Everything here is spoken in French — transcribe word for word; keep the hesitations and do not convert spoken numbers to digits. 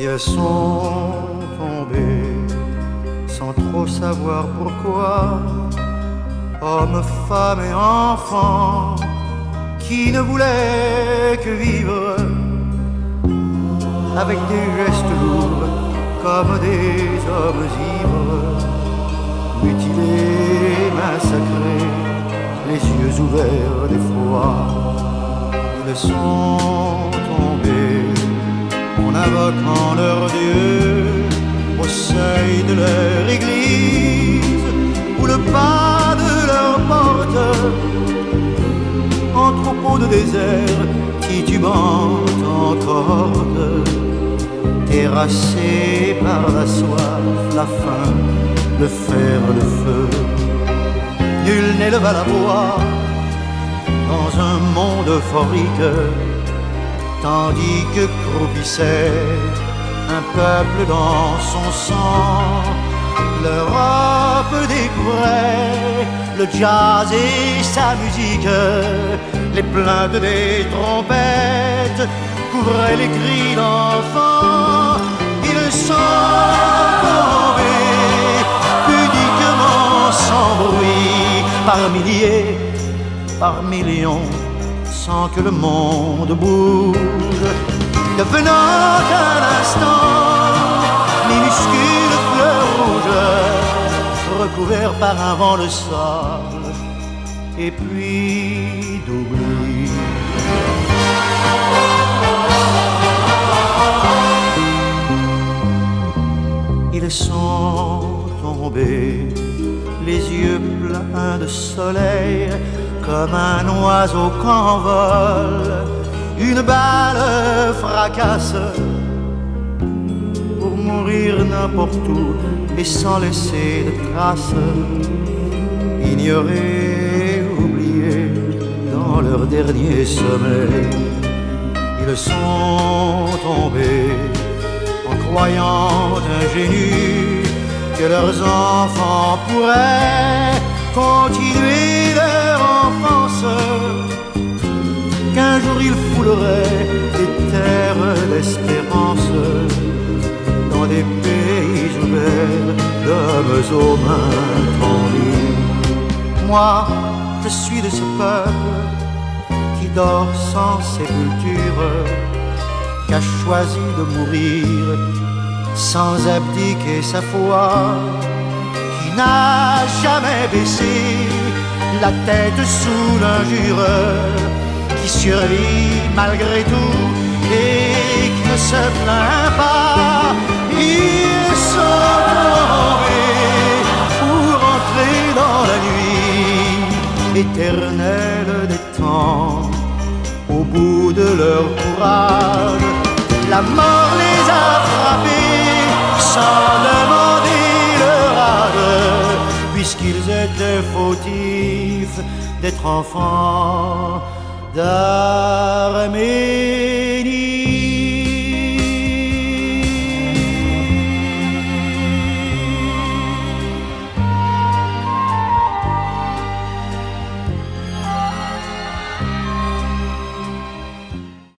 Ils sont tombés sans trop savoir pourquoi, hommes, femmes et enfants qui ne voulaient que vivre, avec des gestes lourds comme des hommes ivres, mutilés, massacrés, les yeux ouverts d'effroi. Ils sont tombés en invoquant leur Dieu au seuil de leur église ou le pas de leur porte, en troupeau de désert titubant en corde, terrassés par la soif, la faim, le fer, le feu. Nul n'éleva la voix dans un monde euphorique, tandis que croupissait un peuple dans son sang. L'Europe découvrait le jazz et sa musique, les plaintes des trompettes couvraient les cris d'enfants. Ils sont tombés pudiquement sans bruit, par milliers, par millions, sans que le monde bouge, devenant un instant minuscule fleur rouge, recouvert par un vent de sable et puis d'oubli. Ils sont tombés, les yeux pleins de soleil, comme un oiseau qu'envole une balle fracasse, pour mourir n'importe où et sans laisser de traces, ignorés, oubliés dans leur dernier sommeil. Ils sont tombés en croyant ingénus que leurs enfants pourraient continuer leur enfance, qu'un jour ils fouleraient des terres d'espérance dans des pays ouverts d'hommes aux mains tendues. Moi, je suis de ce peuple qui dort sans sépulture, qui a choisi de mourir sans abdiquer sa foi, qui n'a jamais baissé la tête sous l'injure, qui survit malgré tout et qui ne se plaint pas. Ils sont tombés pour entrer dans la nuit éternelle des temps. Au bout de leur courage, la mort les a frappés sans demander leur âge, puisqu'ils étaient fautifs d'être enfants d'Arménie.